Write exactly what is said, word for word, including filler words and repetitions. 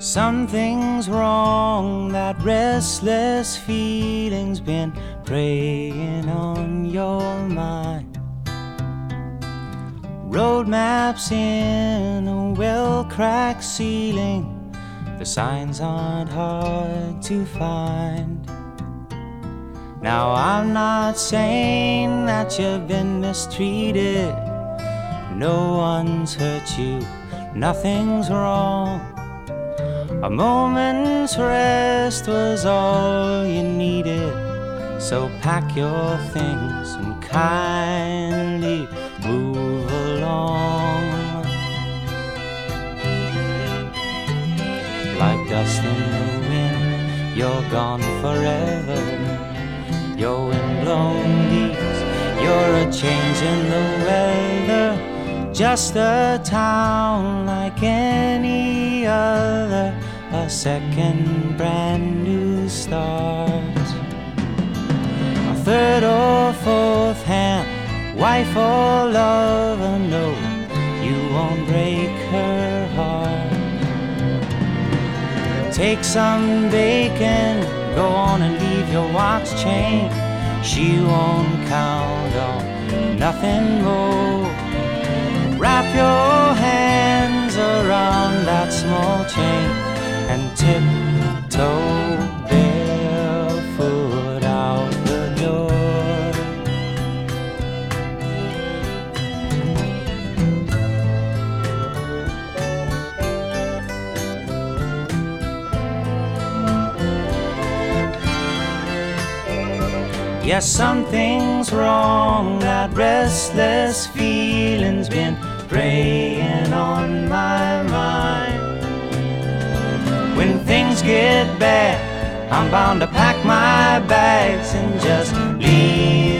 Something's wrong, that restless feeling's been preying on your mind. Road maps in a well-cracked ceiling, the signs aren't hard to find. Now I'm not saying that you've been mistreated. No one's hurt you, nothing's wrong. A moment's rest was all you needed. So pack your things and kindly move along. Like dust in the wind, you're gone forever. Your wind-blown leaves, you're a change in the weather. Just a town like any other, a second brand new start. A third or fourth hand, wife or lover, no, you won't break her heart. Take some bacon, go on and leave your watch chain. She won't count on nothing more. Wrap your hands around that small chain and tiptoe barefoot out the door. Yes, something's wrong, that restless feeling's been preying on my mind. When things get bad, I'm bound to pack my bags and just leave